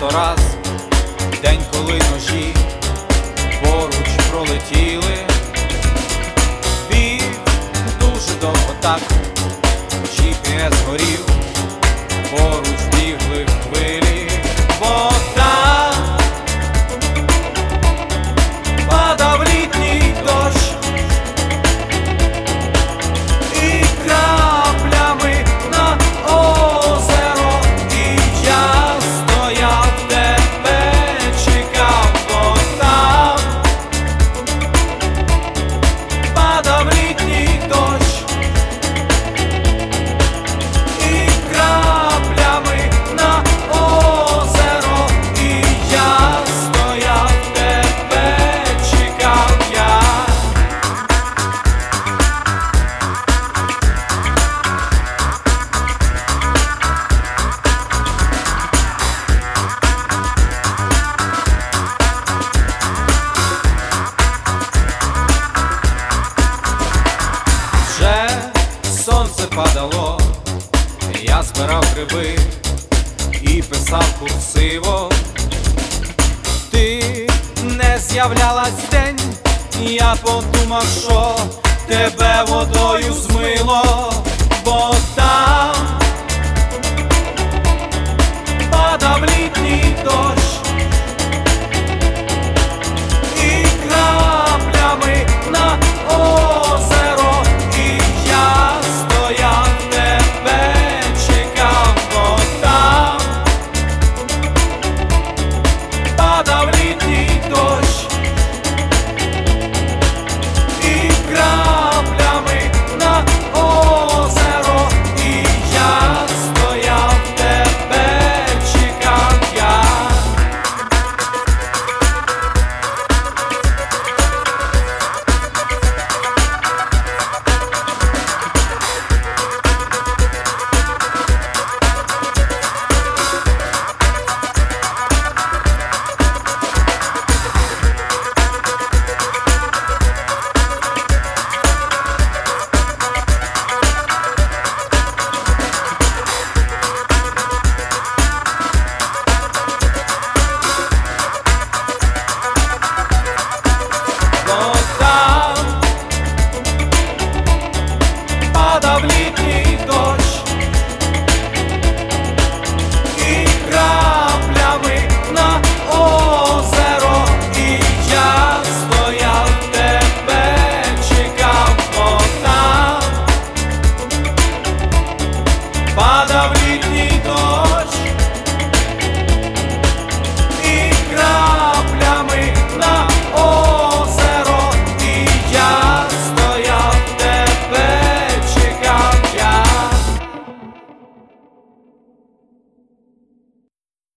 100 раз, день, коли ножі поруч пролетіли. Біг дуже довго так, GPS горів, поруч бігли хвилі. Вода падав літній дощ, і краплями на озеро, і я стояв, тебе чекав. Вода падав літній дощ, і краплями на озеро, і я стояв, тебе чекав я. Вже сонце падало, я збирав гриби і писав курсиво. Ти не з'являлась день, я подумав, що тебе водою